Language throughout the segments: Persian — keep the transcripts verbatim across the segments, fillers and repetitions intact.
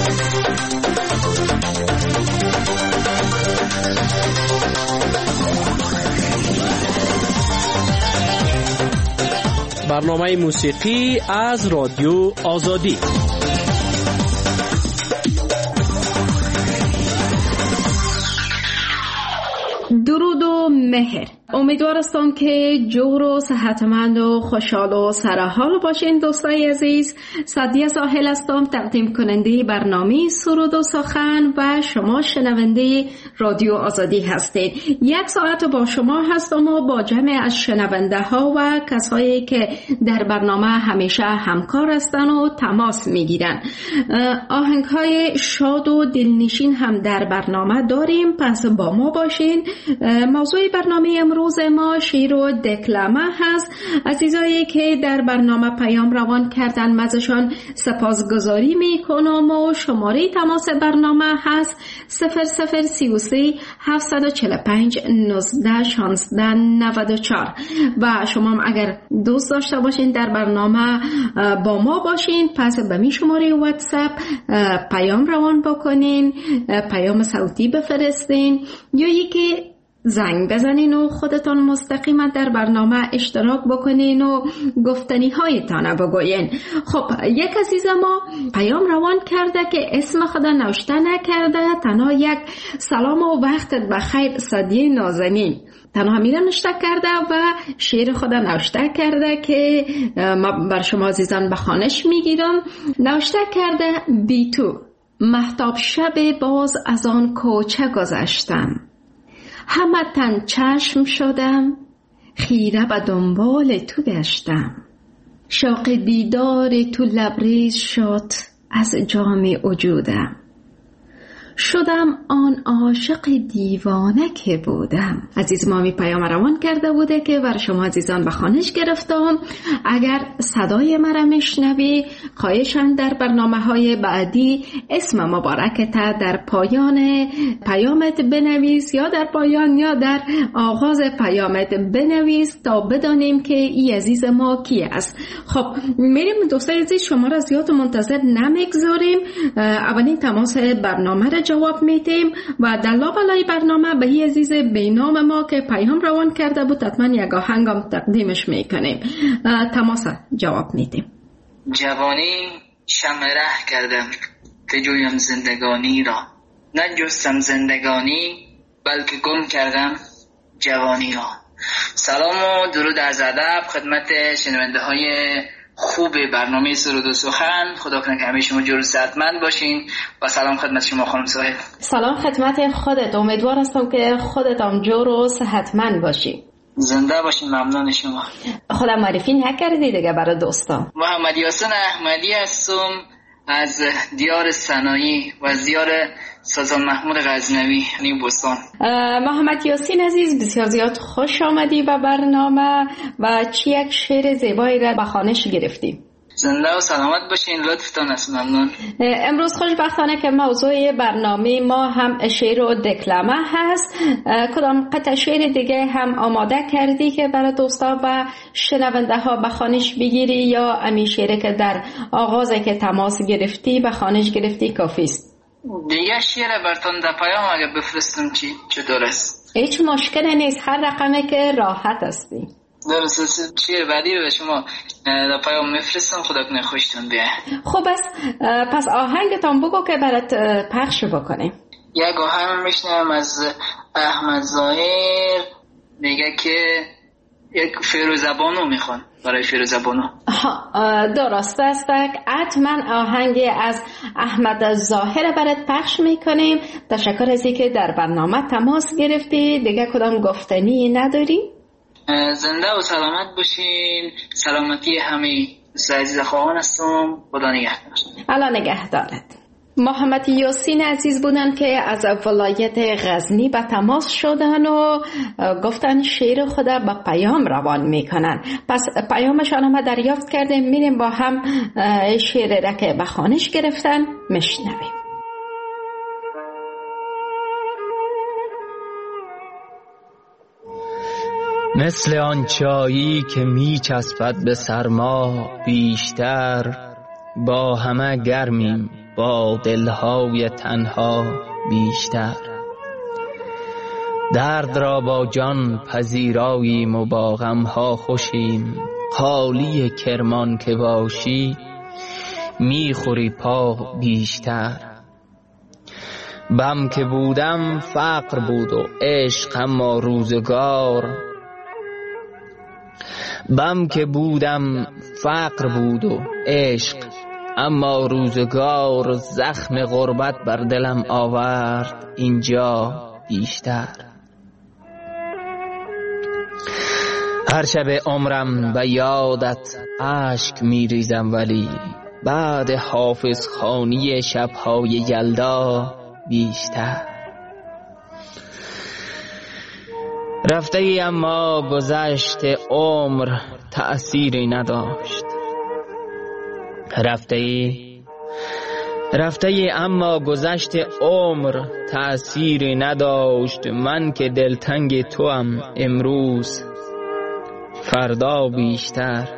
برنامه موسیقی از رادیو آزادی. درود و مهر. امیدوارم که جور و صحتمند و خوشحال و سرحال باشین دوستای عزیز. سعدیه ساحل هستم، تقدیم کننده برنامه سرود و سخن و شما شنونده رادیو آزادی هستید. یک ساعت با شما هستم و با جمع از شنونده ها و کسایی که در برنامه همیشه همکار هستن و تماس میگیرن. آهنگ های شاد و دلنشین هم در برنامه داریم، پس با ما باشین. موضوع برنامه امروز ما شعر و دکلمه هست. عزیزایی که در برنامه پیام روان کردن مزشان سپاسگزاری میکنم و شماره تماس برنامه هست صفر صفر سی و سه هفتصد و چهل و پنج نوزده شانزده نود و چهار و شما اگر دوست داشته باشین در برنامه با ما باشین، پس به می شماره واتساپ پیام روان بکنین، پیام صوتی بفرستین یا یکی زنگ بزنین و خودتان مستقیما در برنامه اشتراک بکنین و گفتنی هایتان بگوین. خب یک عزیز ما پیام روان کرده که اسم خدا نوشته نکرده، تنها یک سلام و وقتت بخیر سعدیه نازنین تنها میره نوشته کرده و شعر خدا نوشته کرده که ما بر شما عزیزان بخوانش میگیرم. نوشته کرده: بی تو مهتاب شب باز از آن کوچه گذشتم، همه تن چشم شدم، خیره به دنبال تو گشتم، شوق دیدار تو لبریز شد از جام وجودم، شدم آن عاشق دیوانه که بودم. عزیز ما می پیام روان کرده بوده که بر شما عزیزان به خوانش گرفتم. اگر صدای مرا میشنوی خواهشم در برنامه های بعدی اسم مبارکت در پایان پیامت بنویس یا در پایان یا در آغاز پیامت بنویس تا بدانیم که این عزیز ما کی است. خب میریم دوستای عزیز، شما را زیاد منتظر نمیگذاریم. اولین تماس برنامه را جواب میدیم و در لابلای برنامه به این عزیز بینام ما که پیام روان کرده بود حتما یک آهنگم تقدیمش میکنیم. تماس جواب میدیم. جوانی شمع ره کردم که جویم زندگانی را، نجستم زندگانی بلکه گم کردم جوانی را. سلام و درود از ادب خدمت شنونده های خوب برنامه سرود و سخن. خدا کنه که همه شما جور و صحتمند باشین و سلام خدمت شما خانم ساحل. سلام خدمت خودت، امیدوار هستم که خودت هم جور و صحتمند باشی. زنده باشین. ممنون شما. خودم معرفی نکردی دیگه برای دوستان. محمد یاسین احمدی هستم از دیار سنایی و از دیار سلطان محمود غزنوی یعنی بستان. محمد یاسین عزیز بسیار زیاد خوش آمدی به برنامه و چی یک شعر زیبایی را به خوانش گرفتی. زنده و سلامت باشین، لطفتان است. ممنون. امروز خوشبختانه که موضوع برنامه ما هم شعر و دکلمه هست. کدام قطع شعر دیگه هم آماده کردی که برای دوستا و شنونده ها به خوانش بگیری یا امی شعری که در آغاز که تماس گرفتی به خوانش گرفتی کافی است؟ دیگه شعر براتون در پیام اگه بفرستم چی چطور است؟ هیچ مشکلی نیست، هر رقمی که راحت هستی. درست. شعر بعدی رو به شما در پیام میفرستم. خدا کنه خوشتون بیاد. خب بس پس آهنگتان بگو که برات پخش بکنیم. یک آهنگ میشنم از احمد ظاهر میگه که یک فیروزبانو میخوان برای فیروزبانو. درست است. حتما آهنگ از احمد ظاهر برات پخش میکنیم. تشکر از اینکه در برنامه تماس گرفتی. دیگه کدام گفتنی نداری؟ زنده و سلامت باشین. سلامتی همه عزیز خواهان هستم. خدا نگهدار. الله نگهدارت. محمد یاسین عزیز بودن که از ولایت غزنی به تماس شدن و گفتن شعر خدا به پیام روان میکنن. پس پیامشان هم دریافت کردیم، میریم با هم شعر را که به خوانش گرفتن میشنویم. مثل آن چایی که می چسبد به سرما بیشتر، با همه گرمیم با دلهای تنها بیشتر. درد را با جان پذیراییم و با غمها خوشیم، خالی کرمان که باشی میخوری پا بیشتر. بم که بودم فقر بود و عشق اما روزگار، بم که بودم فقر بود و عشق اما روزگار، زخم غربت بر دلم آورد اینجا بیشتر. هر شب عمرم به یادت اشک میریزم، ولی بعد حافظ خوانی شبهای یلدا بیشتر. رفته ای اما گذشت عمر تأثیری نداشت، رفته ای رفته ای اما گذشت عمر تأثیری نداشت. من که دلتنگ توام امروز فردا بیشتر.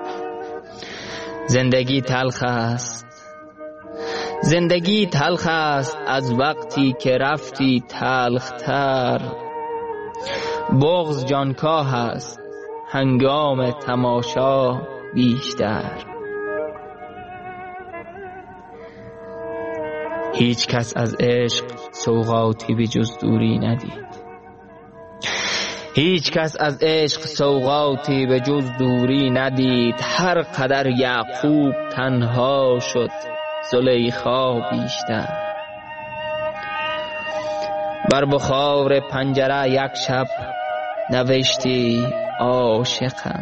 زندگی تلخ است، زندگی تلخ است از وقتی که رفتی تلختر. بغض جانکاه است هنگام تماشا بیشتر. هیچ کس از عشق سوغاتی به جز دوری ندید، هیچ کس از عشق سوغاتی به جز دوری ندید. هر قدر یعقوب تنها شد زلیخا بیشتر. بر بخار پنجره یک شب نوشتی عاشقم،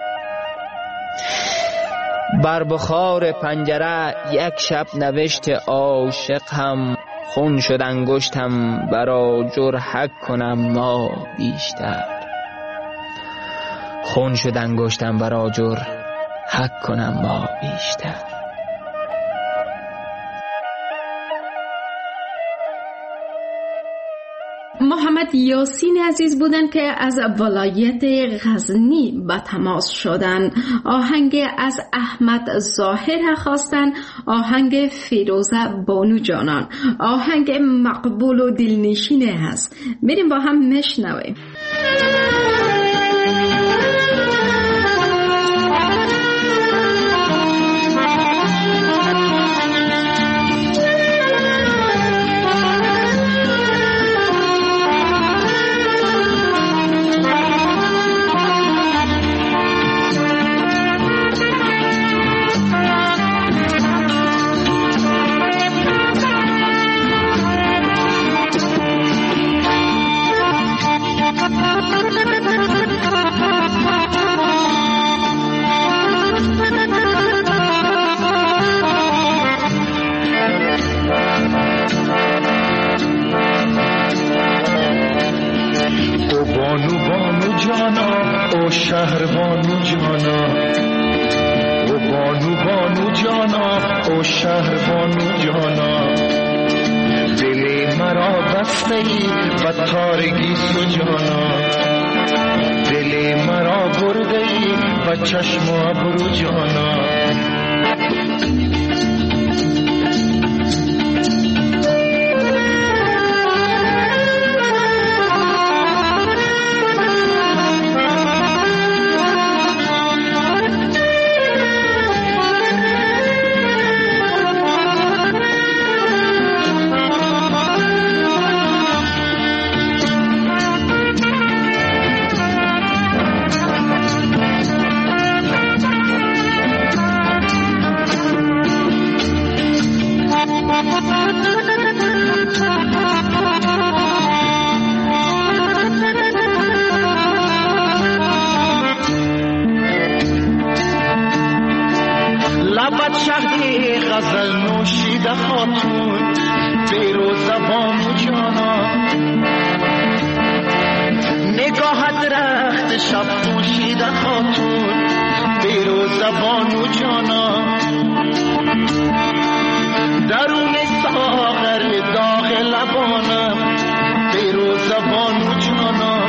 بر بخار پنجره یک شب نوشت عاشقم. خون شد انگشتم برا جرحک کنم ما بیشتر، خون شد انگشتم برا جرحک کنم ما بیشتر. محمد یاسین عزیز بودن که از ولایت غزنی به تماس شدن. آهنگ از احمد ظاهر خواستن، آهنگ فیروزه بانو جانان، آهنگ مقبول و دلنشینه هست. بریم با هم مشنویم. شهر بانو جانا، او بانو بانو جانا، او شهر بانو جانا. دل مرا بسته ای و تارگی سجانا، دل مرا برده ای و چشم ابرو جانا. غزل نوشیده خاتون فیروزه بانو جانا، نگاهت رخت شب پوشیده خاتون فیروزه بانو جانا. درون ساغر داغ لبانم فیروزه بانو جانا.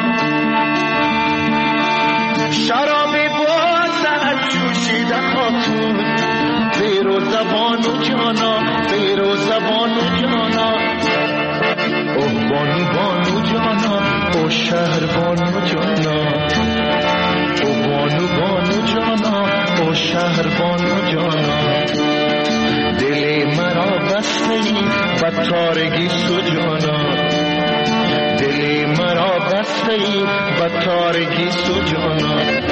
شراب بازت جوشیده خاتون فیروزه بانو جانا، فیروزه زبان و جانا اوه بانو بانو جانا او شهر بانو جانا او بانو بانو جانا او شهر بانو جانا دل مرا بسته ای و تارگی سو جانا دل مرا بسته ای و تارگی سو جانا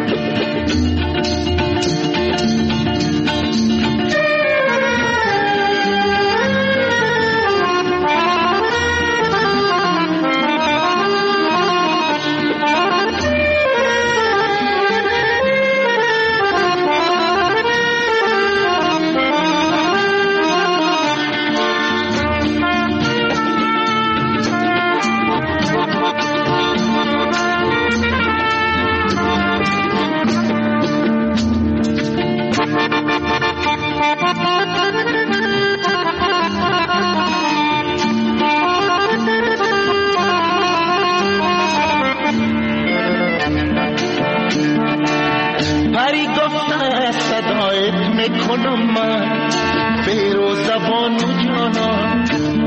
میکنم من بیرو زبان و جانا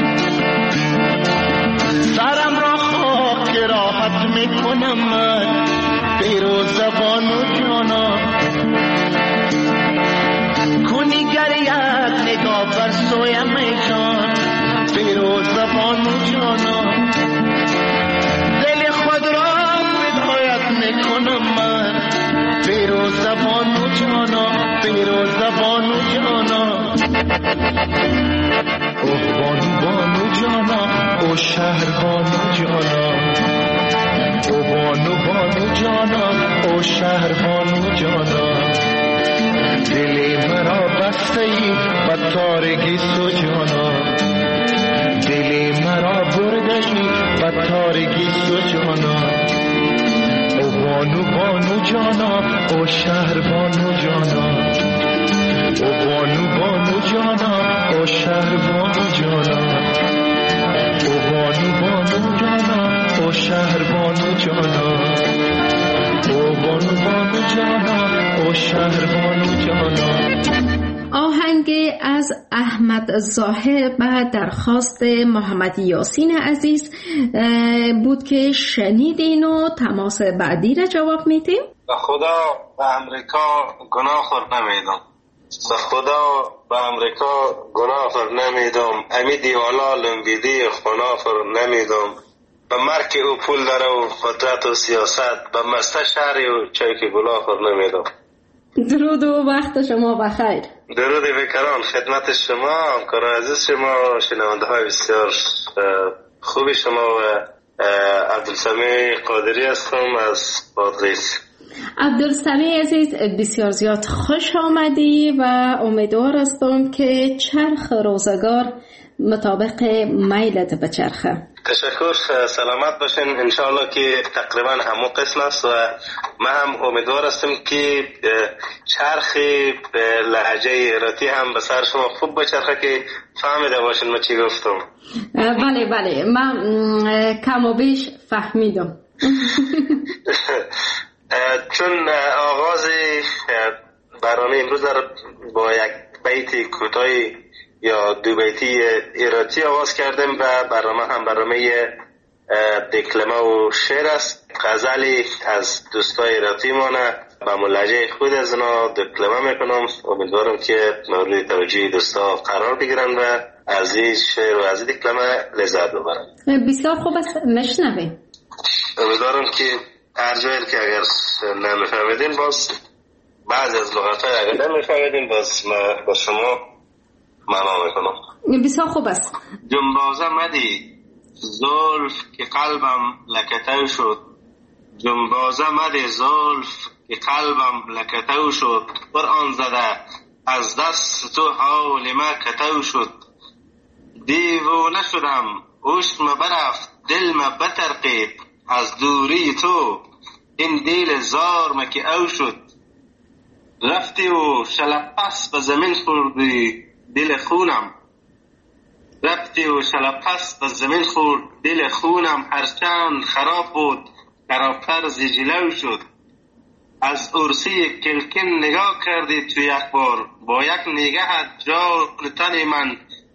سرم را خاک راحت میکنم من بیرو زبان و جانا کنی گر یک نگاه بر سویم میشان بیرو زبان و جانا دل خود را بدایت میکنم من بیرو زبان و جانا بیرو زبان و جانا اوه بانو بانو جانا او شهر بانو جانا او بانو بانو جانا او شهر بانو جانا دل مرا بسته ای و تارگی سو جانا دل مرا برده ای و تارگی سو جانا او بانو بانو جانا او شهر بانو جانا او بانو بانو جانا او شهر بانو جانا او بانو بانو جانا او شهر بانو جانا او بانو بانو جانا او شهر بانو جانا. آهنگ از احمد ظاهر به درخواست محمد یاسین عزیز بود که شنیدین و تماس بعدی را جواب میدیم. به خدا به امریکا گناه خور نمیدم، به خدا به امریکا گناه خور نمیدم، امی دیوالا لنبیدی خنا خور نمیدم، به مرک او پول داره و قدرت و سیاست، به مسته شهری و چای که گناه خور نمیدم. درود و وقت شما بخیر. درود بکران خدمت شما، همکار عزیز شما، شنونده های بسیار خوبی شما و عبدالسمیع قادری هستم از بادغیس. عبدالسمیع عزیز بسیار زیاد خوش آمدی و امیدوار هستم که چرخ روزگار مطابق میلت بچرخه. تشکر، سلامت باشین. انشاءالله که تقریبا همون قسم است و من هم امیدوار هستم که چرخ لهجه ایراتی هم به سر شما خوب بچرخه که فهمیده باشین ما چی گفتم. بله بله من کم و بیش فهمیدم. چون آغاز برنامه امروز با یک بیت کوتاهی یا دو بیتی ایراتی آغاز کردیم و برنامه هم برنامه دکلمه و شعر است. غزلی از دوستای ایراتی مانه با ملحجه خود از اینا دکلمه میکنم. امیدوارم که مورد توجه دوستا قرار بگیرن و از این شعر و از این دکلمه لذت ببرن. بسیار خوب است، نشنویم. امیدوارم که هر جایی که اگر نمیفهمیدین باز بعضی از لغت‌های اگر نمیفهمیدین باز ما با شما معنا میکنم. بسیار خوب است. جنبازه مدی زلف که قلبم لکتو شد، جنبازه مدی زلف که قلبم لکتو شد، قرآن زده از دست تو حال ما کتو شد، دیوانه شدم عشق ما برفت دل ما بترقید، از دوری تو این دل زار ما که او شد، رفتی و شلپس به زمین خوردی دل خونم، رفتی و شلپس به زمین خورد دل خونم، هرچند خراب بود خرابتر زجلو شد، از عرصی کلکن نگاه کردی تو یک بار، با یک نگاه جان تن من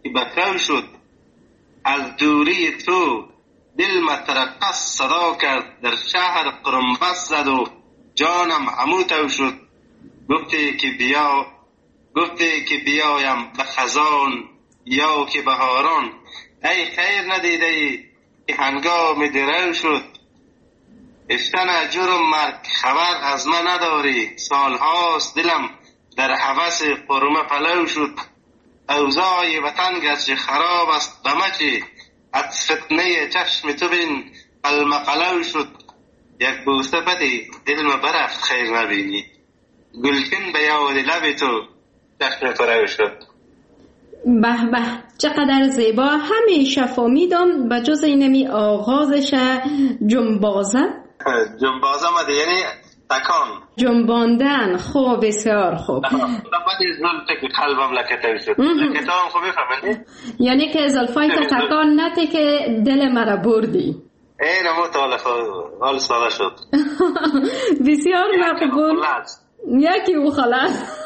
که بکرو شد، از دوری تو دل مترقص صدا کرد، در شهر قرنبس زد و جانم عموتو شد. گفتی که بیا گفتی که بیایم به خزان یا که بهاران، ای خیر ندیده ای که هنگام درو شد. اشتن جرم مرگ خبر از من نداری، سالهاست دلم در هوس قرمه پلو شد. اوضاع وطن گرچه خراب است بمچی، از فتنه چشم تو بین المقلو شد. یک بوسه بدی دل ما برفت خیر نبینی، گلکن به یاد لب تو چشم فرو شد. به به چقدر زیبا. همیشه فهمیدم به جز اینمی آغازش جنبازه جنبازه مده یعنی تکان جنباندن. خوب، بسیار خوب. بعد از زلفه که قلبم لکته شد. لکته هم خوبی فهمیدی؟ یعنی که زلفای تکان نته که دل مرا بردی. این همون تا حال ساله شد. بسیار مقبول. یکی او خلاص.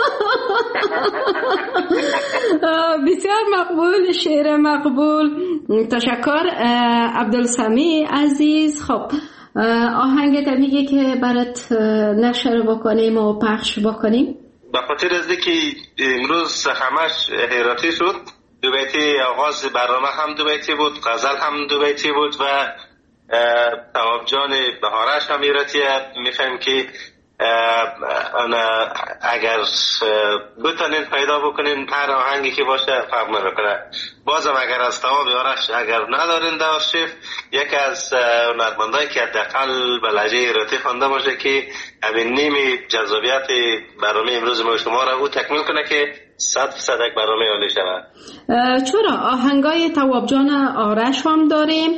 بسیار مقبول، شعر مقبول. تشکر عبدالسمی عزیز. خب آهنگ میگه که برات نشر بکنیم و پخش بکنیم. به خاطر از که امروز همش هیراتی شد، دو بیتی آغاز برنامه هم دو بیتی بود، غزل هم دو بیتی بود و تواب جان بهارش هم هیراتیه. میخوایم که اگر بتونین پیدا بکنین هر آهنگی که باشه فرق نمیکنه. بازم اگر از تواب یارش اگر ندارین در آرشیف، یکی از هنرمندایی که حداقل به لهجه ایراتی خوانده باشه که همین نیمی جذابیت برنامه امروز ما شما را او تکمیل کنه که صد فیصد یک برنامه عالی شود. چرا آهنگای تواب جان آرش هم داریم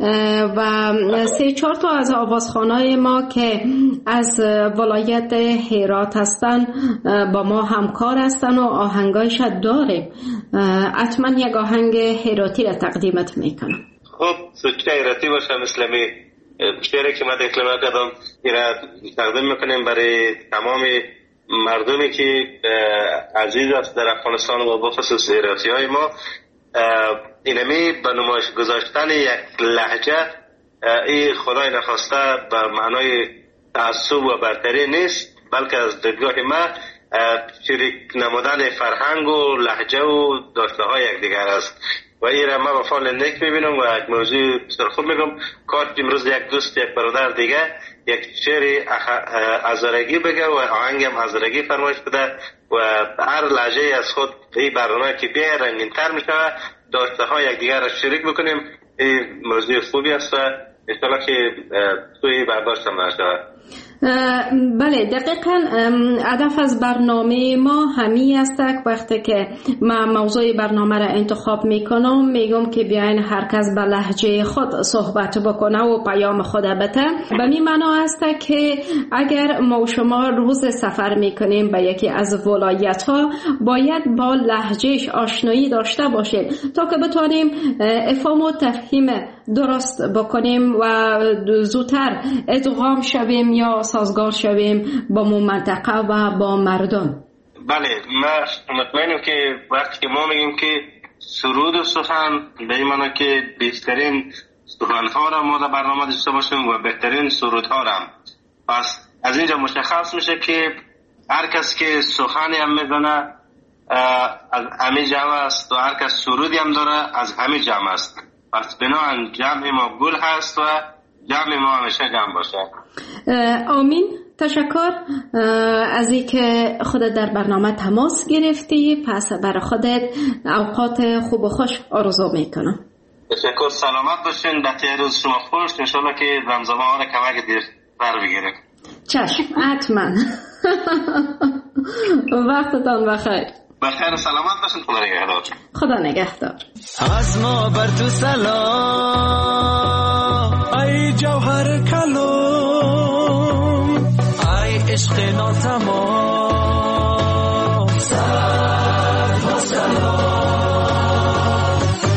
و سه چهار تا از آوازخوانای ما که از ولایت هرات هستن با ما همکار هستن و آهنگایش داریم. حتما یک آهنگ هراتی را تقدیمت میکنم. خب سوچه هراتی باشه مثل می شعری که ما دکلمه کردم ایرا تقدیم میکنیم برای تمام مردمی که عزیز است در افغانستان و بخصوص هراتی های ما. اینمی به نمایش گذاشتن یک لهجه این خدای نخواسته به معنای تعصب و برتری نیست، بلکه از دیدگاه ما شریک نمودن فرهنگ و لهجه و داشته های یک دیگر است و این را ما به فعل نیک میبینم و یک موضوع بسیار خوب میگم. کار امروز یک دوست یک برادر دیگه یک شعر هزارگی بگه و آهنگ هم هزارگی فرمایش بده و هر لهجه از خود این برنامه که بیای رنگین تر میشه، داشته های یک دیگر را شریک بکنیم. این موضوع خوبی است و انشاءالله که توی برداشت هم نشود. بله دقیقاً هدف از برنامه ما همی است وقتی که من موضوع برنامه را انتخاب میکنم میگم که بیاین هر کس به لهجه خود صحبت بکنه و پیام خود بده. به می معنا است که اگر ما و شما روز سفر میکنیم به یکی از ولایت ها باید با لهجهش آشنایی داشته باشیم تا که بتونیم افهام و تفهیم درست بکنیم و زودتر ادغام شویم یا سازگار شویم با منطقه و با مردم. بله من مطمئنم که وقتی که ما میگیم که سرود و سخن به این معنی که بهترین سخنها را ما در برنامه داشته باشیم و بهترین سرودها را. پس از اینجا مشخص میشه که هر کس که سخنی هم میزنه از همه جمع است و هر کس سرودی هم داره از همه جمع است. پس بنابراین جمع ما گل هست و جمع ما همیشه جمع باشه. آمین. تشکر از این که خودت در برنامه تماس گرفتی. پس برای خودت اوقات خوب و خوش آرزو میکنم. تشکر. سلامت باشین. بخیر روز شما خوش. انشالله که زمزمه ها را کمک دیر بر بگیره. چشم حتما. وقتتان بخیر. بخیر سلامت باشین. خدا نگهدار. خدا نگهدار. از ما بر تو سلام ای جوهر کلام ای عشق ناتمام سلام و سلام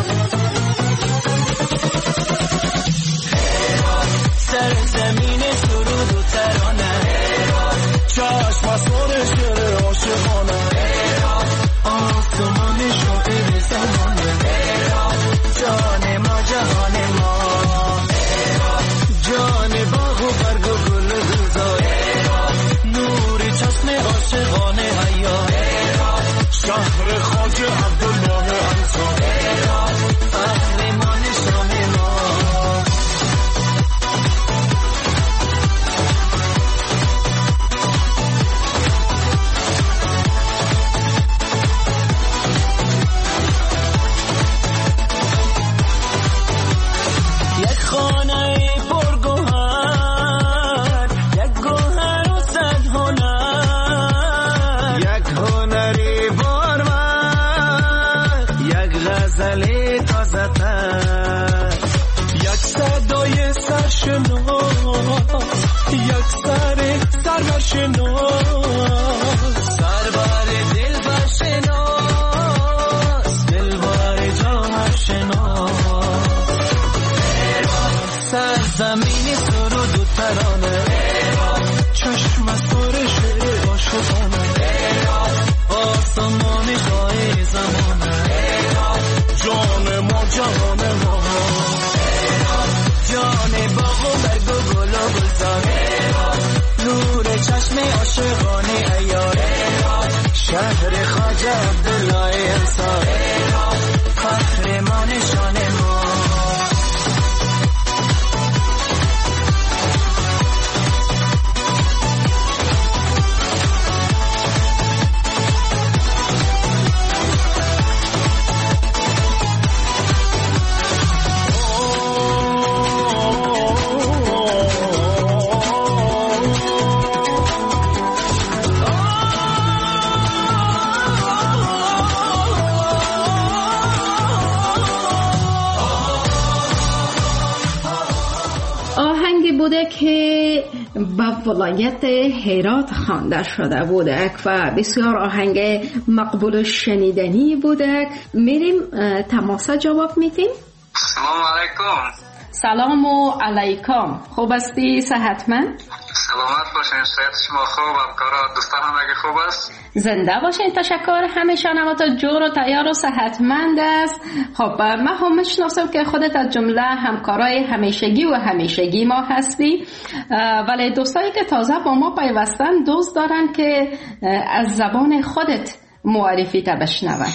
سر زمین سرود و ترانه چشم اسمان شعر عاشقانه آسمان شاعر زمان غزل تازه تر، یک صدای سرشناس، یک سر سرورشناس، سرور دل برشناس، دلبر جاهرشناس. سرزمین سرود و ترانه، چشم سر شعر عاشقانه، آسمان جای زمانه، جان ما جان ما، جان باغ و برگ و گل و گلزار، نور چشم عاشقانه عیاره، شهر خواجه عبدالله انصار، فخر ما نشان ما. بوده که به ولایت هرات خوانده شده بوده و بسیار آهنگ مقبول شنیدنی بوده. میریم تماسه جواب میتیم. سلام علیکم. سلام و علیکم. خوب هستی؟ صحتمند؟ سلامت باشین. صحت شما خوب؟ همکارا دوستان هم اگه خوب است؟ زنده باشین. تشکر. همیشه نماتا جور و تیار و صحتمند است. خب من هم میشناسم که خودت از جمله همکارای همیشگی و همیشگی ما هستی، ولی دوستایی که تازه با ما پیوستن دوست دارن که از زبان خودت معرفی تا بشنون.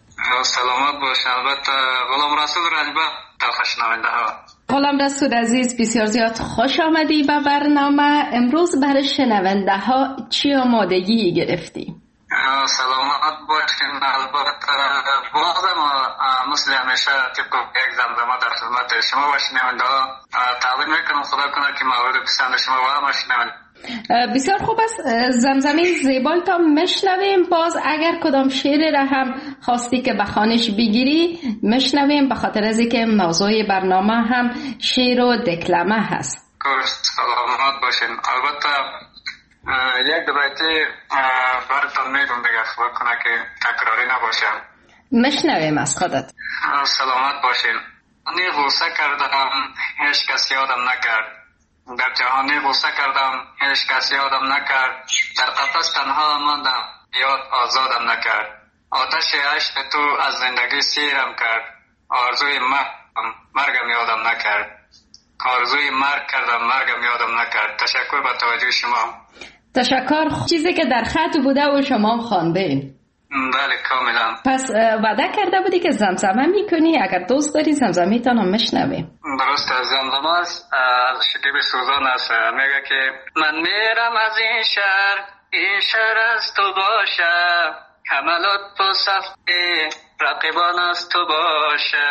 سلامت باش. البته غلام رسول رجبه تخشنونده ها. غلام رسول عزیز بسیار زیاد خوش آمدی به برنامه. امروز برای شنونده ها چی آمادگی گرفتی؟ سلامت باشین. البته بازم مثل همیشه طبق یک زمزمه در خدمت شما و شنونده ها تقدیم میکنم. خدا کنه که مورد پسند شما و همه شنونده. بسیار خوب است. زمزمه زیبای تا مشنویم. باز اگر کدام شعر را هم خواستی که بخوانش بگیری مشنویم، به خاطر از اینکه موضوع برنامه هم شعر و دکلمه هست. سلامت باشین. البته یک دو بیتی براتون میگم دیگه، خدا کنه که تکراری نباشه. مشنویم از خودت. سلامت باشین. نی غوصه کردم هیچ کس یادم نکرد، در جهانی غوصه کردم هیچ کس یادم نکرد، در قفس تنها ماندم یاد آزادم نکرد. آتش عشق تو از زندگی سیرم کرد، آرزوی مرگم یادم نکرد، آرزوی مرگ کردم مرگم یادم نکرد. تشکر به توجه شما. تشکر. چیزی که در خط بوده و شما خوانده این. بله کاملا. پس وعده کرده بودی که زمزمه میکنی، اگر دوست داری زمزمه تا هم مشنویم. درست. زمزمه است از شکیب سوزان است. میگه که من میرم از این شهر، این شهر از تو باشه، حملات تو صفحه رقیبان از تو باشه.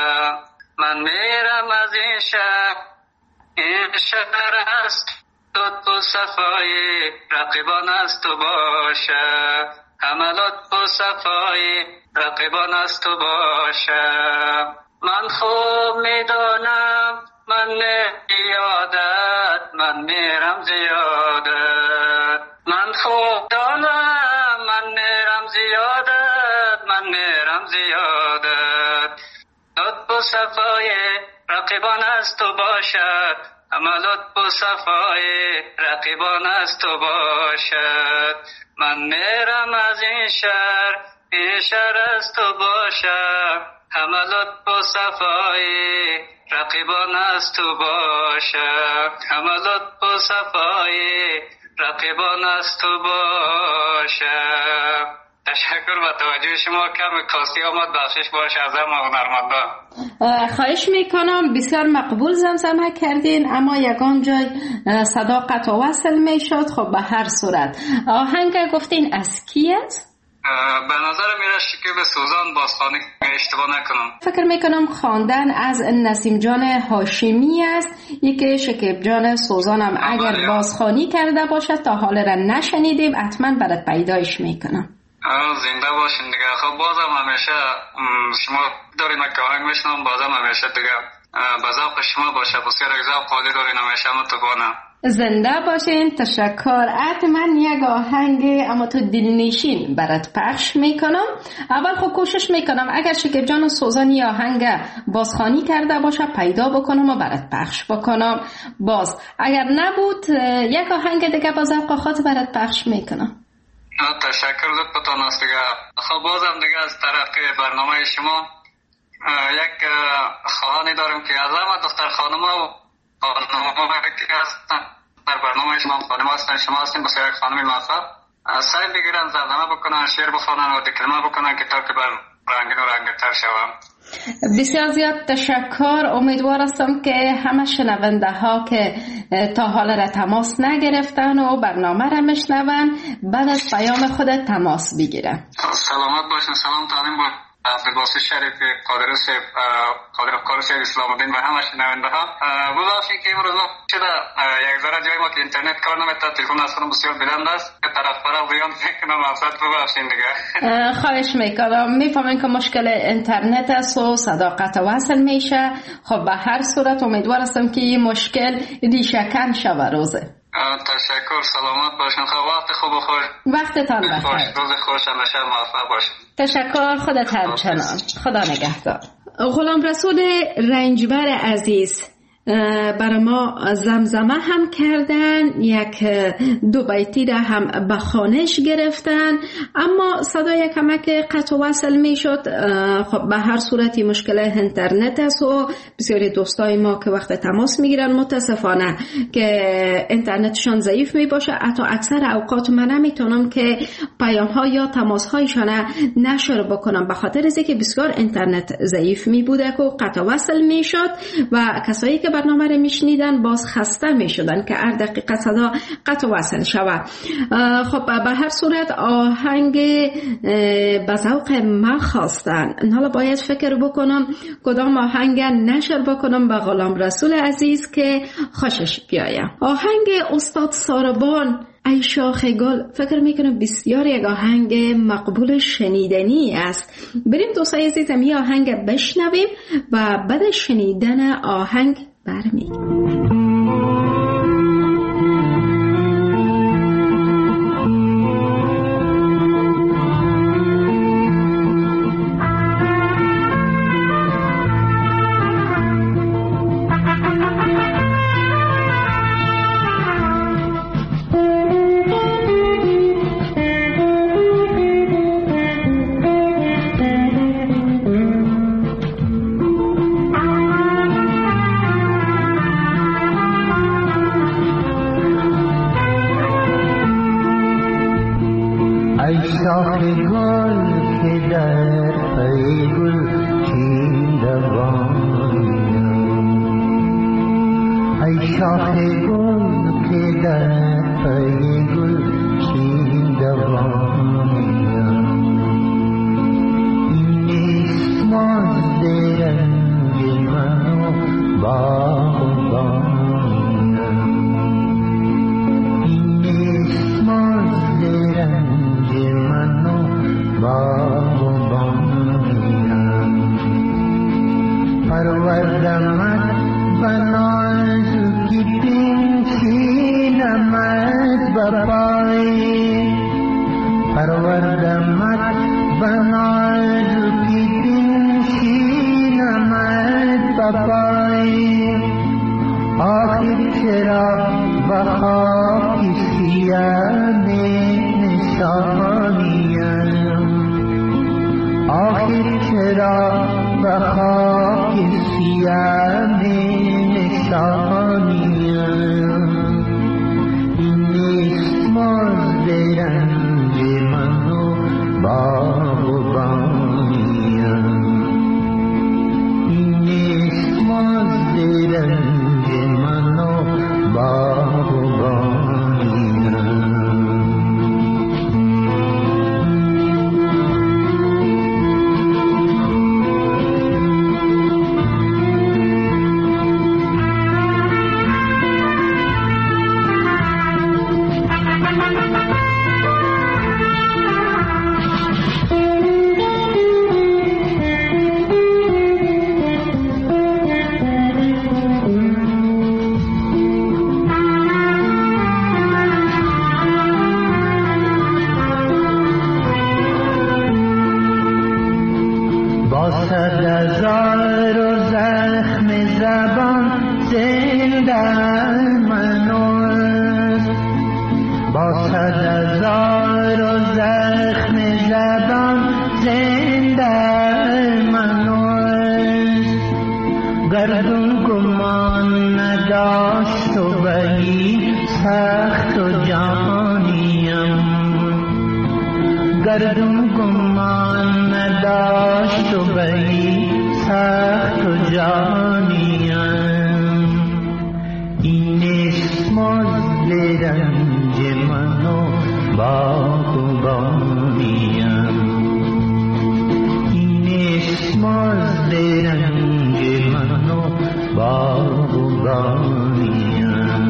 من میرم از این شهر، این شهر است تو تو صفای رقیبان از تو باشه، حملات تو صفای رقیبان از تو باشه. من خوب میدانم من زیادت، من میرم زیادت، من خوب دانم من میرم زیادت، من میرم زیادت. لطف و صفای رقیبان از تو باشد، اما لطف و صفای رقیبان از تو باشد. من میرم از این شهر، این شهر از تو باشد، همه لطف و صفای رقیبان از تو باشد، همه لطف و صفای رقیبان از تو باشد. تشکر به توجه شما. کم کاستی آمد بخشش باشه از همه هنرمندان. خواهش میکنم. بسیار مقبول زمزمه کردین، اما یگان جای صدا قطع و وصل میشد. خب به هر صورت آهنگ گفتین از کی است؟ به نظر میره شکیب سوزان بازخوانی اشتباه نکنم. فکر میکنم خواندن از نسیم جان هاشمی است. یکی شکیب جان سوزان هم اگر بازخوانی کرده باشد تا حال را نشنیدیم، حتما برات پیدایش میکنم. زنده باشین دیگه. خب بازم همیشه شما دارین که آهنگ میشنم، بازم همیشه دیگه به ذوق شما باشه، بسیار یک ذوق عالی دارین همیشه متوانم. زنده باشین. تشکر. من یک آهنگ اما تو دلنشین برات پخش میکنم. اول خب کوشش میکنم اگر شکیب جان و سوزانی آهنگ بازخوانی کرده باشه پیدا بکنم و برات پخش بکنم. باز اگر نبود یک آهنگ دیگه با ذوق خاطر برات پخش میکنم. تشکر لطفتان است دیگه. خب بازم دیگه از طرف برنامه شما یک خواهانی دارم که از همه دختر خانم‌ها و خانم‌ها که هستن در برنامه شما خانم هستن، شما هستین بسیار یک خانم موفق، سعی بگیرن زمزمه بکنن، شعر بخونن و دکلمه بکنن که تا که بر رنگین و رنگین‌تر شوم. بسیار زیاد تشکر. امیدوار هستم که همه شنونده ها که تا حال را تماس نگرفتن و برنامه را میشنون بعد از پیام خود تماس بگیرن. سلامت باشین. سلام تعلیم با عبدالباسط شریف قادر صاحب، قادر افکار صاحب اسلام الدین و همه شنونده ها. ببخشید که امروز شده یک ذره جای ما که اینترنت کار نمی‌کنه، تلفن اصلا بسیار بلند است، طرف طرف بیان میکنم، افسد ببخشید دیگه. خواهش میکنم. میفهمین که مشکل اینترنت است و صدا قطع وصل میشه. خب به هر صورت امیدوار هستم که این مشکل ریشه کن شود روزه. تشکر. سلامت باشین. خب وقت خوب و خوش. وقتتان بخیر. روز خوش همیشه موفق باشین. تشکر. خودت همچنان. خدا نگهدار. غلام رسول رنجبر عزیز برای ما زمزمه هم کردن، یک دو بیتی را هم به خوانش گرفتن، اما صدای کمک قطع وصل می شد. خب به هر صورتی مشکل اینترنت است و بسیاری دوستای ما که وقت تماس می گیرن متاسفانه که اینترنتشان ضعیف می باشه، حتی اکثر اوقات من نمیتونم که پیام ها یا تماس هایشان نشر بکنم به خاطر از اینکه بسیار اینترنت ضعیف می بوده که قطع وصل می شد و کسایی که برنامه رو میشنیدن باز خسته میشدن که هر دقیقه صدا قطع وصل شود. خب به هر صورت آهنگ به ذوق من خواستن. حالا باید فکر بکنم کدام آهنگ نشر بکنم به غلام رسول عزیز که خوشش بیایم. آهنگ استاد ساربان ای شاخ گل فکر میکنم بسیار یک آهنگ مقبول شنیدنی است. بریم دوستای عزیزم یه آهنگ بشنویم و بعد شنیدن آهنگ برمی صد هزار و زخم زبان زنده منوست، با صد هزار و زخم زبان زنده منوست. گردون گمان نداشت و بلی سخت و جانیم، گردون گمان نداشت و بلی سخت و جانیم. این اسمال رنج من و باغبانیم، این اسمال رنج من و باغبانیم.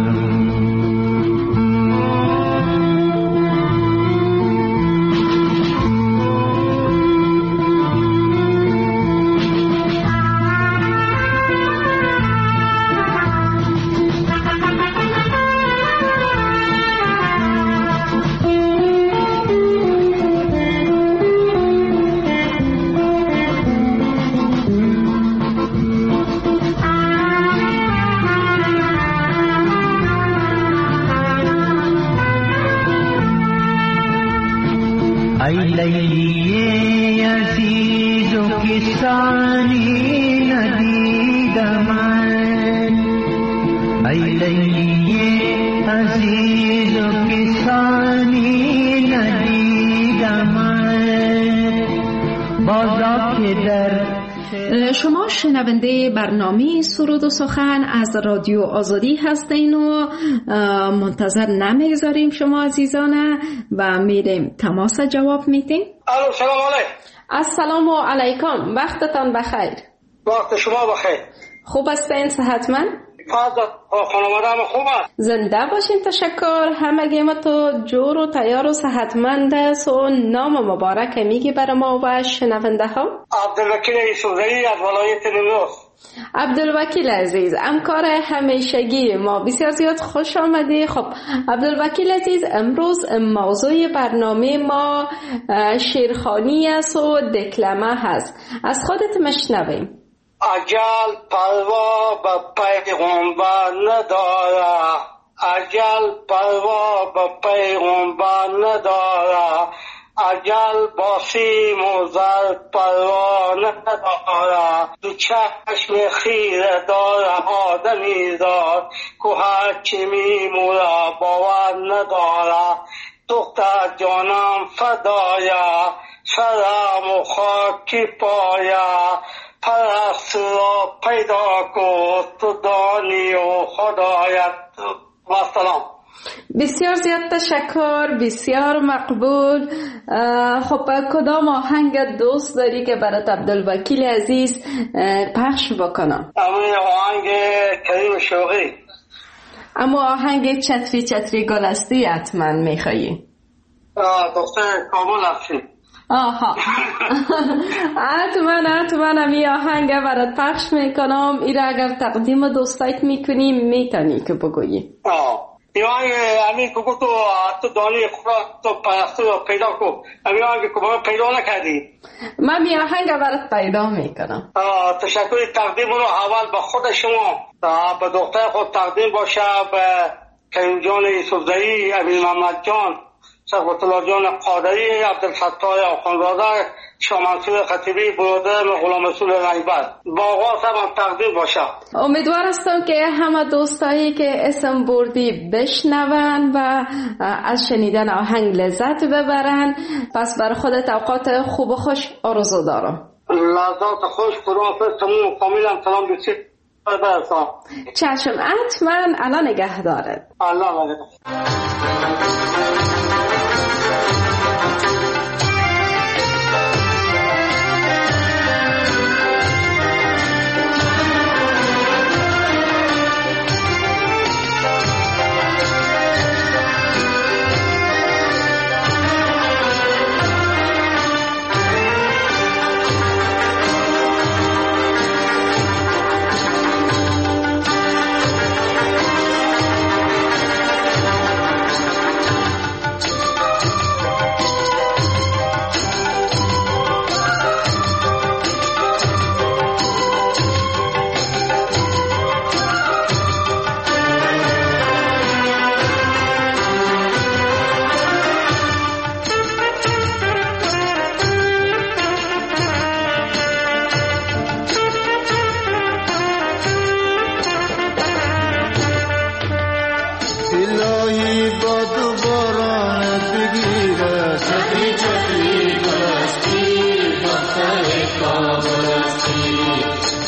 ای لیلی عزیز و کسانی ندیدم، ای لیلی عزیز و کسانی ندیدم، بازا که در. شما شنونده برنامه سرود و سخن از رادیو آزادی هستین و منتظر نمیگذاریم شما عزیزانه و میریم تماس جواب میدیم. الو سلام علیکم. السلام علیکم، وقتتان بخیر. وقت شما بخیر. خوب هستین؟ صحتمند؟ خانواده هم خوب است. زنده باشین. تشکر. همگی ما تو جور و تیار و صحتمند است. و نام مبارک میگی برای ما و شنونده ها؟ عبدالوکیل یوسفزئی از ولایت نیمروز. عبدالوکیل عزیز، همکار همیشگی ما، بسیار زیاد خوش آمدی. خب عبدالوکیل عزیز، امروز موضوع برنامه ما شیرخوانی است و دکلمه هست. از خودت مشنویم. اجل پروا به پیغمبر نداره، اجل پروا به پیغمبر نداره، اجل با سیم و زر پروا نداره. دو چشم خیره داره آدمی زاد که هرچی میموره باور نداره. دختر جانم فدایا سرم و خاکی پایا، پرست را پیدا کن تو دانی و خدایت. و سلام. بسیار زیاد تشکر، بسیار مقبول. خب کدام آهنگ دوست داری که برات عبدالوکیل عزیز پخش بکنم؟ اما آهنگ کریم شوقی. اما آهنگ چتری چتری گلستی حتما میخوایی؟ دختر کامل افشین. آها حتما حتما امی آهنگ برات پخش میکنم. ایره اگر تقدیم دوستایت میکنیم میتونی که بگویی. آه این آهنگ امی که تو تو دانی خدا تو پرستو پیدا کن. امی آهنگ که باید پیدا نکردی. من می آهنگ برات پیدا میکنم. تشکر. تقدیم رو اول به خود شما، به دختر خود تقدیم باشه، به کریم جان یوسفزئی، امین محمد جان، شربت الله جان قادری، عبدالفتاح آخوندزاده، شاه منصور خطیبی، برادر غلام رسول رنگبر. با آغاز هم تقدیم باشه. امیدوار هستم که همه دوستایی که اسم بردی بشنون و از شنیدن آهنگ لذت ببرن. پس بر خودت اوقات خوب و خوش آرزو دارم. لذات خوش. خداحافظ. تمام فامیلم سلام بسید برسان. چشم. حتما. الان نگه دارد. الله نگه.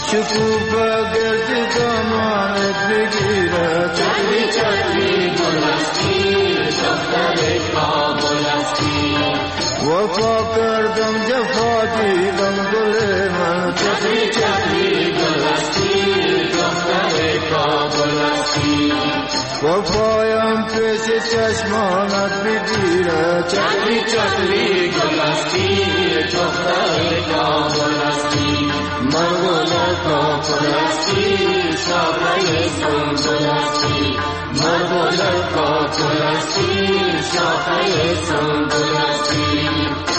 شکوفه گرد دامانت بگیره چتری چتری گلستی دختر کابلستی وفا کردم جفا دیدم گل من چتری چتری گلستی دختر کابلستی وفایم پیش چشمانت بگیره چتری چتری گلستی دختر کابلستی مرغولا کابلستی شاخه سنبلستی مرغولا کابلستی شاخه سنبلستی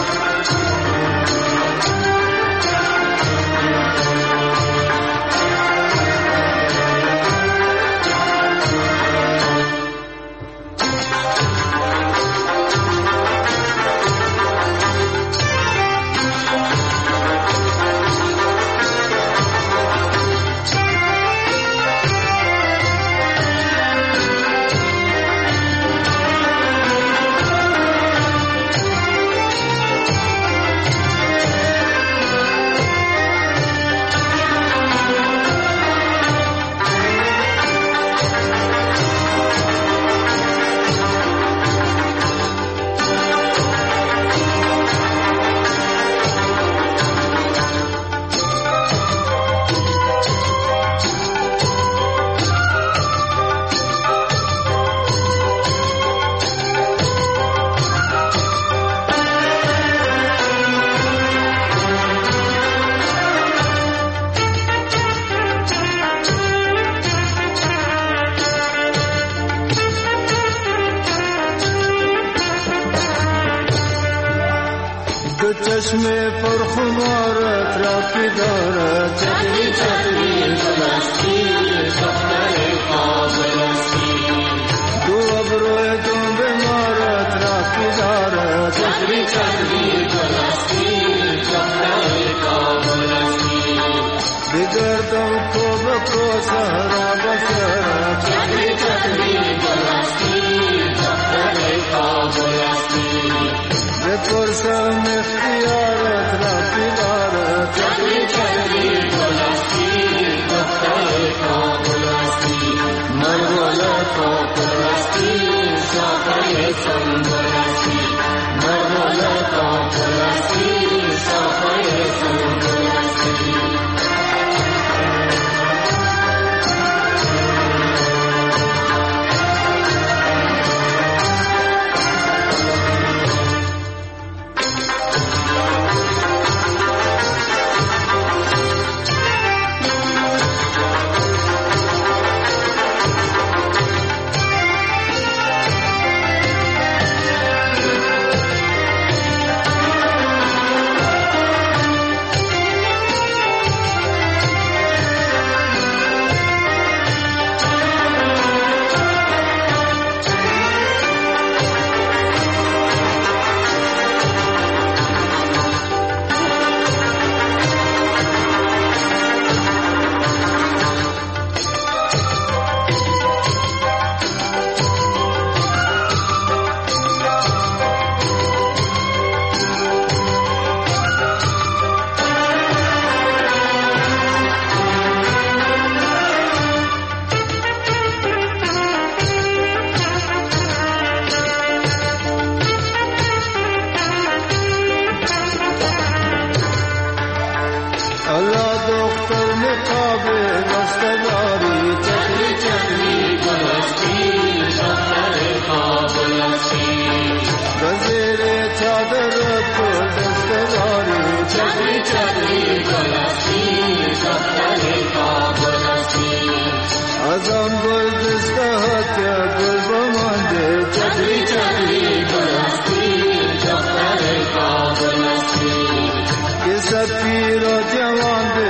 چشم پرخمارت را که دارد چتری چتری گلستی دختر کابلستی دو ابروی دنب مارت را که دارد چتری چتری گلستی دختر کابلستی بگردم کو بکو سهرا بسرد چتری چتری گلستی دختر کابلستی بپرسم اختیارت را بیدارت چتری چتری گلستی دختر کابلستی مرغولا کابلستی شاخه سنبلستی مرغولا کابلستی شاخه سنبلستی ازم گل دستهات گل بمانده چتری چتری گلستی دختر کابلستی که سفیر و جوان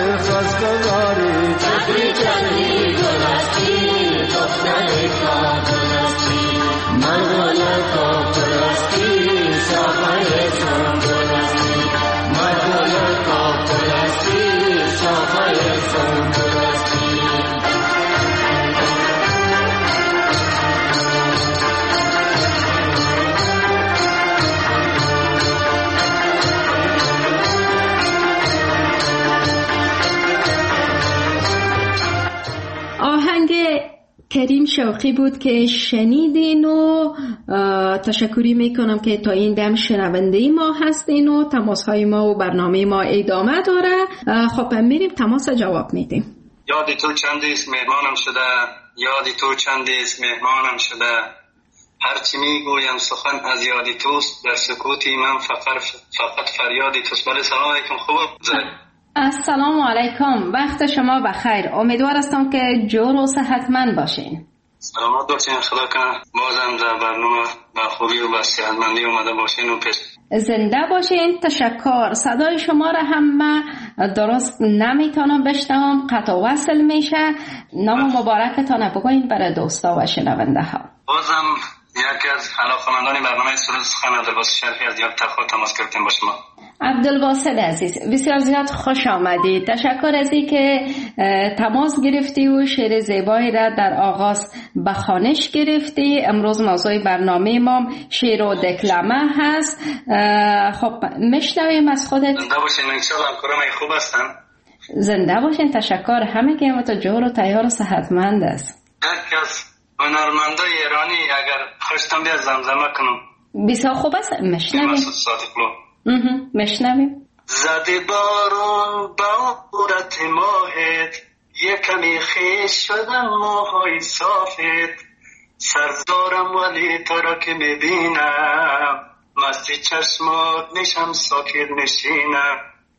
کریم شوقی بود که شنیدین و تشکری میکنم که تا این دم شنونده ما هستین و تماس های ما و برنامه ما ادامه داره. خب میریم تماس جواب میدیم. یادی تو چندیست مهمانم شده، یادی تو چندیست مهمانم شده، هرچی میگویم سخن از یادی توست، در سکوتی من فقط فقط فریادی توست. بله سلام علیکم. خوب السلام علیکم، وقت شما بخیر. امیدوار هستم که جور و صحتمند باشین. سلامت باشین، خدا کنه بازم در برنامه با خوبی و با صحتمندی اومده باشین و پیش زنده باشین. تشکر. صدای شما را هم من درست نمیتونم بشنوم، قطع و وصل میشه. نام مبارکتان بگوین برای دوستا و شنونده ها. بازم یکی از علاقه‌مندان برنامه سرود سخن عبدالباسط شریفی از دیاب تخت تماس گرفتیم با شما. عبدالباسط عزیز بسیار زیاد خوش آمدید. تشکر از این که تماس گرفتی و شعر زیبایی را در آغاز به خوانش گرفتی. امروز موضوع برنامه ما شعر و دکلمه هست. خب میشنویم از خودت. زنده باشین، انشاءالله همکارم خوب هستن. زنده باشین. تشکر. همه که ما تو جور و تیار و صحتمند است. یکی از هنرمندای ایرانی اگر خوشتم بیاد زمزمه کنم. بسیار خوب است. میشنویم. میشنویم. زده بارون با عورت ماهت، یکمی خیش شدم موهای صافت، سردارم ولی تو را که میبینم، مستی چشمات نشم ساکت نشینم،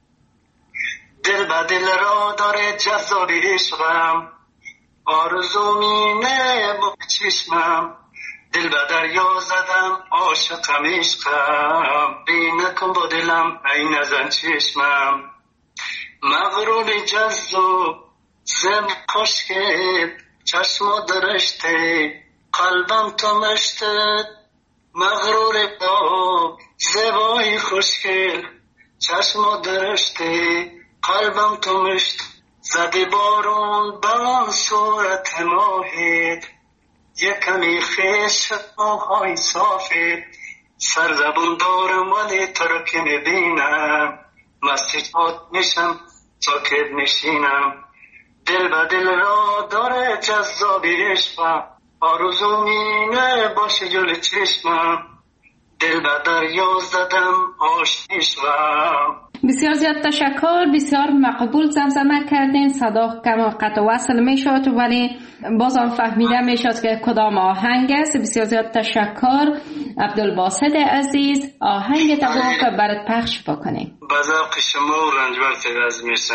دل به دل را داره جذاب عشقم، آرزو مینه با چشمم، دل به دریا زدم عاشقم عشقم، بی نکن با دلم ای نزن چشمم، مغرور جذاب زم خشکت، چشم درشته قلبم تو مشتت، مغرور با زبای خوشگل، چشم درشته قلبم تو مشت، زده بارون با صورت ماهت، یکمی خیش موهای صافت، سرزبون دارم ولی تو رو که میبینم، مسجد میشم ساکت نشینم، دل به دل را داره جذاب عشقم، آرزو مینه باشه جلو چشمم، دل به دریا زدم عاشقم. بسیار زیاد تشکر. بسیار مقبول زمزمه کردین. صدا کم قطع وصل می شد ولی بازم فهمیده می شد که کدام آهنگ است. بسیار زیاد تشکر عبدالباسط عزیز. آهنگ تبا که برات پخش بکنیم. با ذوق شما و رنجبر صاحب عزیز میشه.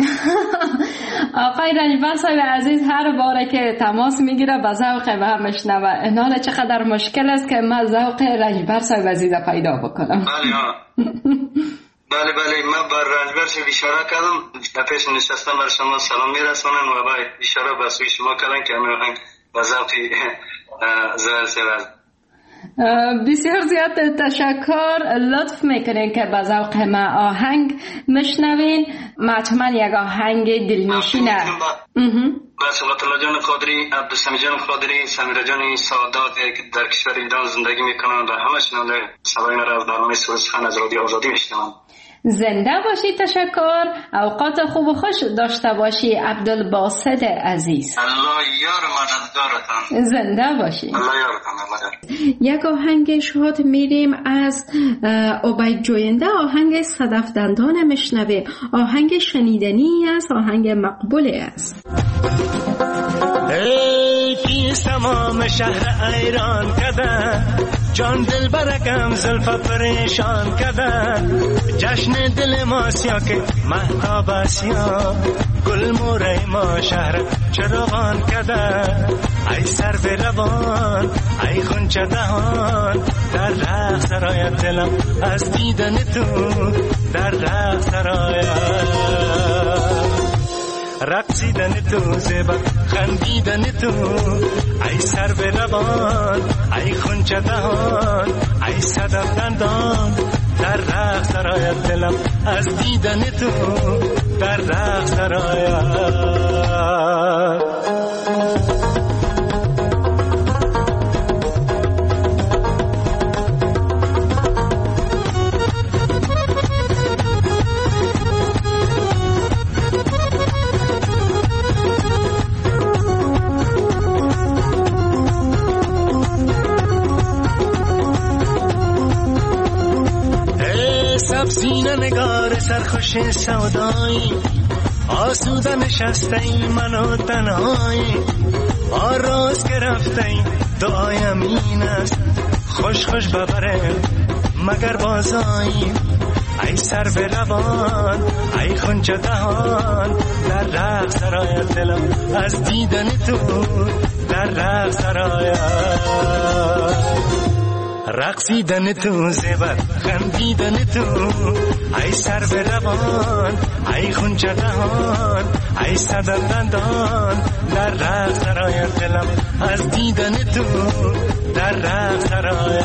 آقای رنجبر صاحب عزیز هر باره که تماس میگیره با ذوق به هم میشنوه. اینال چقدر مشکل است که من ذوق رنجبر صاحب عزیز پیدا بکنم. بله ها. بله بله من بر رنجبر شو اشاره کردم، در پیش نشستم بر شما سلام میرسونن و با اشاره به سوی شما کردن که همین آهنگ با ذوقی زهر سرد. بسیار زیاد تشکر. لطف میکنین که با ذوق ما آهنگ مشنوین. معتما یک آهنگ دلنشینه. بس الله جان قادری، عبدالسمی جان قادری، سمیرا جان سعادت که در کشور ایران زندگی میکنن و همه شنونده صدای ما را از برنامه سرود سخن از رادیو آزادی میشنوند. زنده باشی. تشکر. اوقات خوب و خوش داشته باشی عبدالباسط عزیز. الله یار مددگارتان. زنده باشی. الله یارتان. یک آهنگ شاد میریم از عبید جوینده. آهنگ صدف دندان مشنویم. آهنگ شنیدنی است. آهنگ مقبولی است. ای پیش تمام شهر ایران کده، جان دل برکم زلفا پریشان کده، جشن دل ما سیا که مهتاب اسیا، گل موری ما شهر چراغان کده، ای سر به روان ای خونچه دهان، در رخ سرایت دلم از دیدن تو، در رخ سرایت رقصیدن تو، زیبا خندیدن تو، ای سر به روان ای خونچه دهان، ای صدف دندان، در رخ سرایت دلم از دیدن تو، در رخ سرایت. سرخوش سودایی، آسوده نشسته ای منو تنهایی، آراز گرفته ای دعایم این است خوش خوش ببره مگر بازایی. ای سر به روان ای خونچه دهان، در رقص سرای دلم از دیدن تو، در رقص سرای رقصیدن تو، زیبت خندیدن تو. ای سر به روان ای خونچه دهان، ای صدر دندان، در رقص سرای دلم از دیدن تو، در رقص سرای.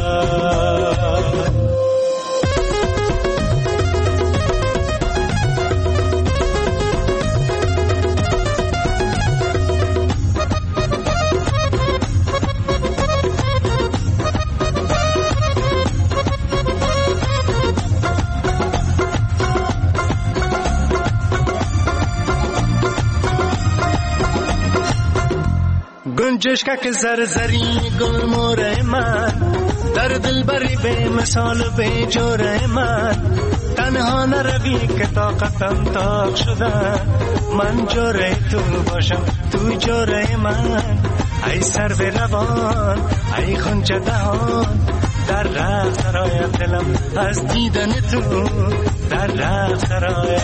گنجشکک زرزری گل موره من، در دل بری به مثال به جوره من. تنها نروی که طاقتم طاق شده، من جوره تو باشم تو جوره من. ای سر به روان ای خونچه دهان، در رقص سرای دلم از دیدن تو، در رقص سرای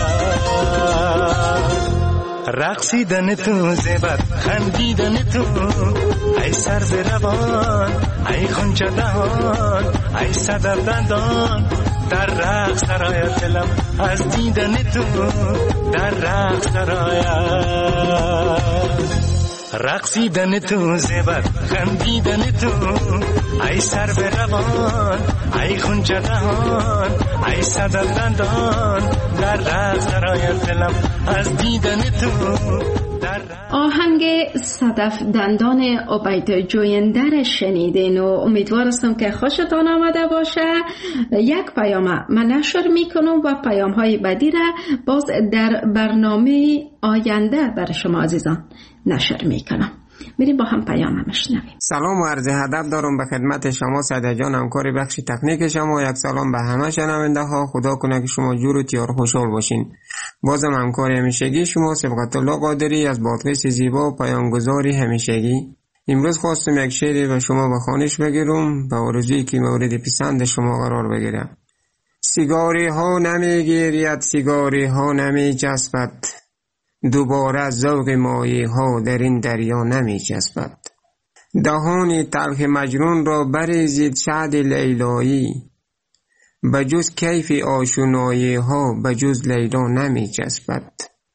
رقصیدن تو، زیبت خندیدن تو. ای سر به روان ای خونچه دهان، ای صدر دندان، در رقص سرای دلم از دیدن تو، در رقص سرای رقصیدن تو، زیبت خندیدن تو. ای سر به روان ای خونچه دهان، ای صدر دندان، در رقص سرای دلم از دیدن تو. آهنگ صدف دندان عبید جویندر شنیدین و امیدوارستم که خوشتان آمده باشه. یک پیام من نشر میکنم و پیام های بعدی را باز در برنامه آینده برای شما عزیزان نشر میکنم. میریم با هم پیام میشنویم. سلام و عرض ادب دارم به خدمت شما سعید جان، همکار بخش تکنیک شما. یک سلام به همه شنونده ها. خدا کنه که شما جور و تیار خوشحال باشین. بازم همکار همیشگی شما سبقت الله قادری از بادغیس زیبا و پیامگذاری همیشگی. امروز خواستم یک شعری به شما به خوانش بگیرم، به آرزویی که مورد پسند شما قرار بگیره. سیگاری ها نمیگیرید، سیگاری ها نمی جذبد، دوباره ذوق مایه ها در این دریا نمی چسبد. دهان تلخ مجنون را بریزید شهد لیلایی، بجز کیف آشنایی ها بجز لیلا نمی چسبد.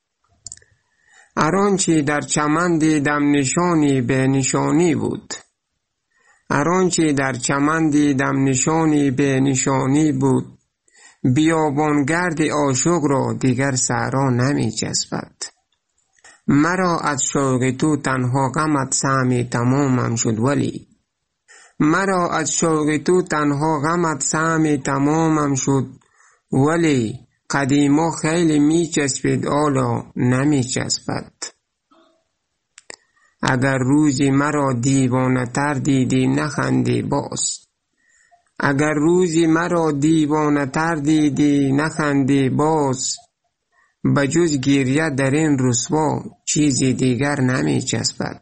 ارانچی در چمن دیدم نشانی به نشانی بود، ارانچی در چمن دیدم نشانی به نشانی بود، بیابانگرد عاشق را دیگر صحرا نمی چسبد. مرا از شوق تو تنها غمت سهمی تمامم شد ولی، مرا از شوق تو تنها غمت سهمی تمامم شد ولی، قدیما خیلی می چسبید حالا نمی چسبد. اگر روزی مرا دیوانه تر دیدی نخندی باز، اگر روزی مرا دیوانه تر دیدی نخندی باز، بجز گریه در این رسوا چیزی دیگر نمی چسبد.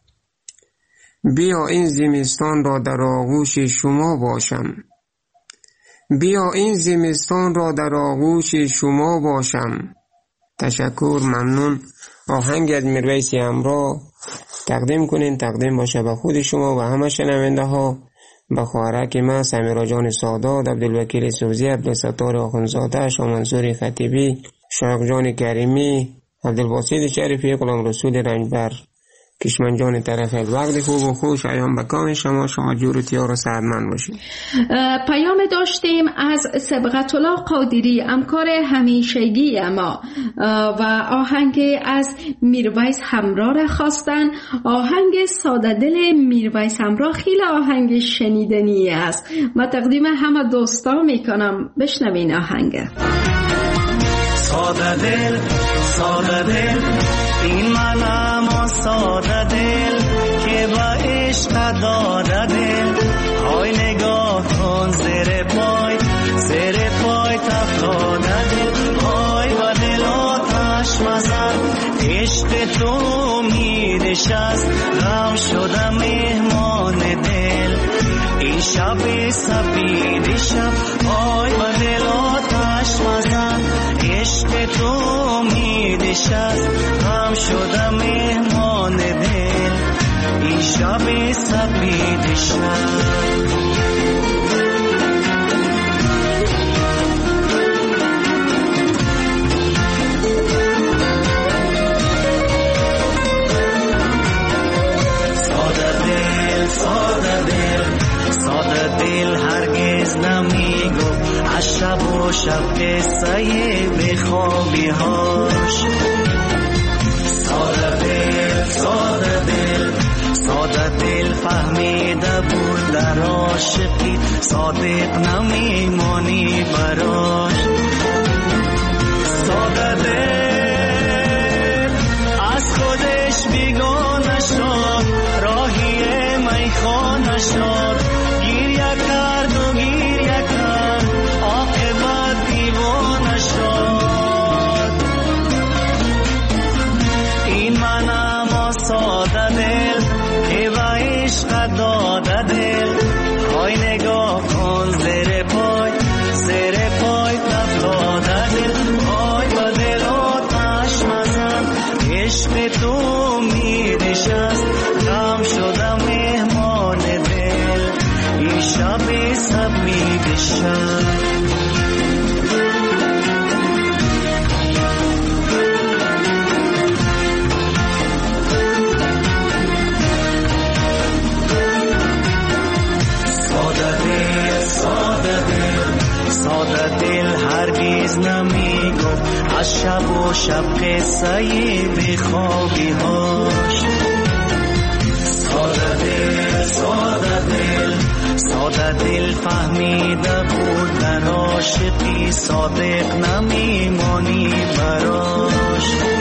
بیا این زمستان را در آغوش شما باشم، بیا این زمستان را در آغوش شما باشم. تشکر، ممنون. آهنگ از میرویس همراه تقدیم کنین، تقدیم باشه به خود شما و همه شنونده ها، به خواهرک من سمیرا جان سادات، عبدالوکیل سوزی، عبدالستار آخوندزاده، شاه منصور خطیبی، شایق جان کریمی، عبدالباسط شریفی، غلام رسول رنجبر، کشمن جان طرف. وقت خوب و خوش ایام به کام شما، شما جور و تیار و سعدمند باشید. پیام داشتیم از سبقت الله قادری، همکار همیشگی ما، و آهنگ از میرویس همراه را خواستن. آهنگ ساده دل میرویس همراه خیلی آهنگ شنیدنی است. من تقدیم همه دوستا میکنم، بشنوین آهنگ. ساده دل، ساده دل، این منم ساده دل که با عشق داده دل. های نگاه کن زیر پای، زیر پای تفتاده دل. عشق تو می نشست غم شدم مهمان دل این شب سپید شب آی با دل آتش مزن عشق تو می نشست غم شدم مهمان دل این شب سپید شب ساده دل هرگز نمیگو از شب و شب قصه بخوابی هاش ساده دل ساده دل ساده دل فهمیده بود در عاشقی صادق نمیمانی براش ساده دل از خودش بیگانه شد راهی میخانه شد گریه کرد و گریه کرد عاقبت دیوانه شد این منم و ساده دل که با عشق داده دل های نگاه کن زیر پای زیر پای تفتاده دل های با دل آتش مزن عشق تو می نشست غم شدم مهمان دل این شب سپید شب ساده دل ساده دل ساده دل هرگز نمیگو از شب و شب قصه بخوابی هاش ساده دل ساده دل ساده دل فهمیده بود در عاشقی صادق نمیمانی براش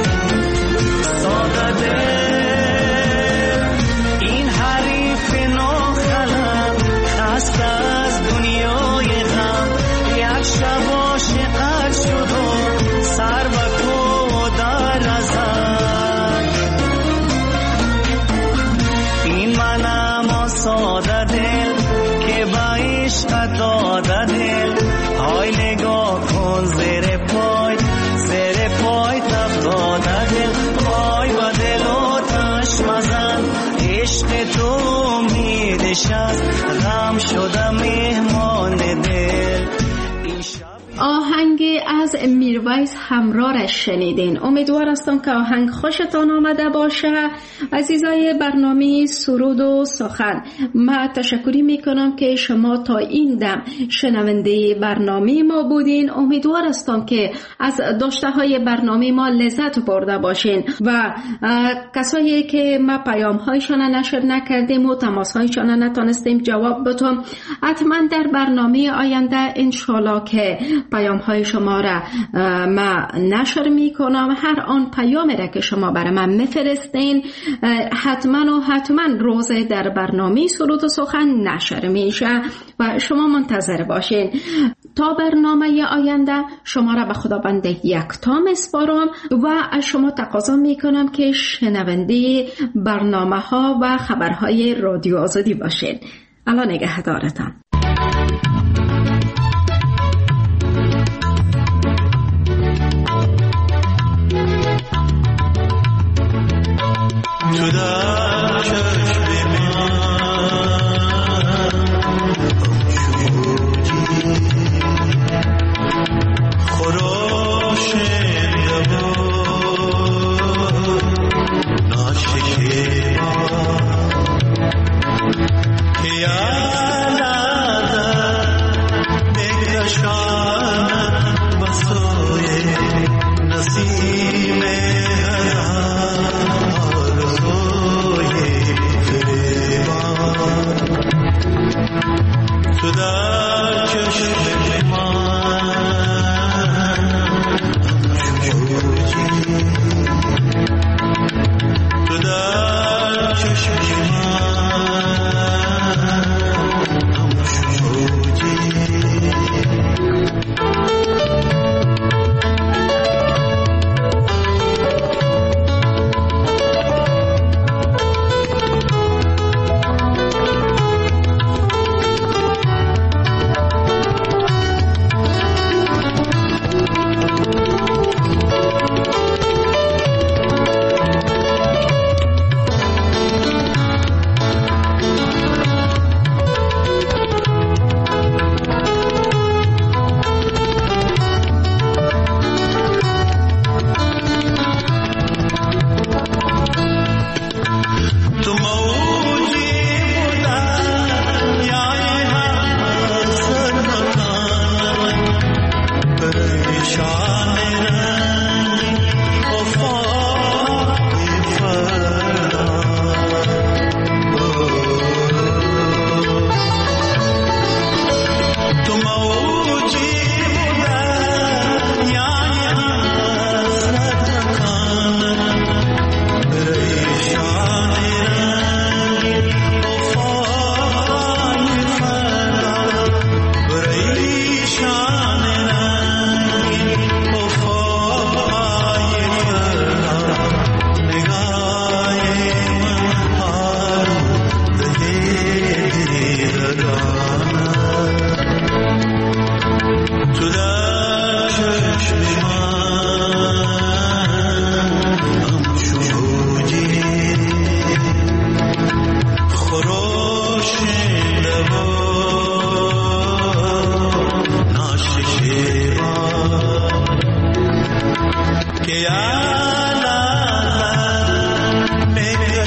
ساده دل این حریف ناخلم خسته از دنیای غم یک شب عاشقت شد و سر و کو در ازم این منم ساده دل که با عشق داده دل های نگاه کن زیر پای زیر پای تفتاده دل پای با دل آتش مزن عشق تو می نشست غم شدم مهمان دل آهنگ از میرویس همرارش شنیدین. امیدوار هستم که آهنگ خوشتان آمده باشه. عزیزای برنامه سرود و سخن، من تشکری میکنم که شما تا این دم شنونده برنامه ما بودین. امیدوار هستم که از داشته های برنامه ما لذت برده باشین و کسایی که ما پیام هایشان نشر نکردیم و تماس هایشان نتونستیم جواب بدیم، حتما در برنامه آینده انشالله که پیام های شما را ما نشر می کنم. هر آن پیامی را که شما برای من میفرستین حتما و حتما روز در برنامه سرود و سخن نشر میشه و شما منتظر باشین. تا برنامه آینده شما را به خداوند یکتا میسپارم و از شما تقاضا میکنم که شنونده برنامه ها و خبرهای رادیو آزادی باشین. الله نگهدارتان. تو در چشم من خراش دبا ناشکه که یادم بگشانم بسای نسیم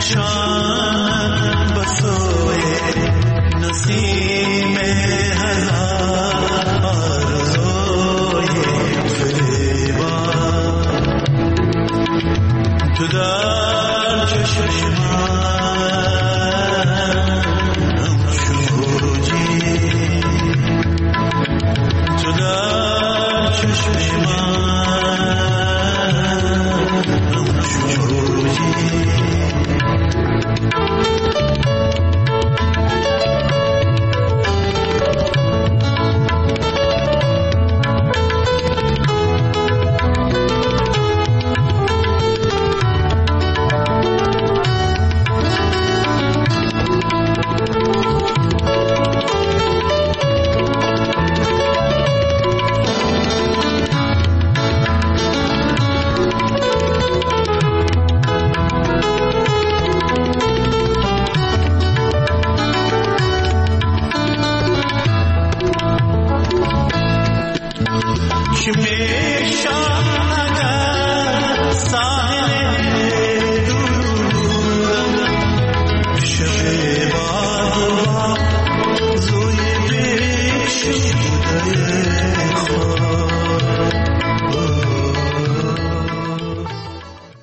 نشانم بسوی نسیم هزار آرزوی فریبا تو در چشم من شوجی تو در چشم من شوجی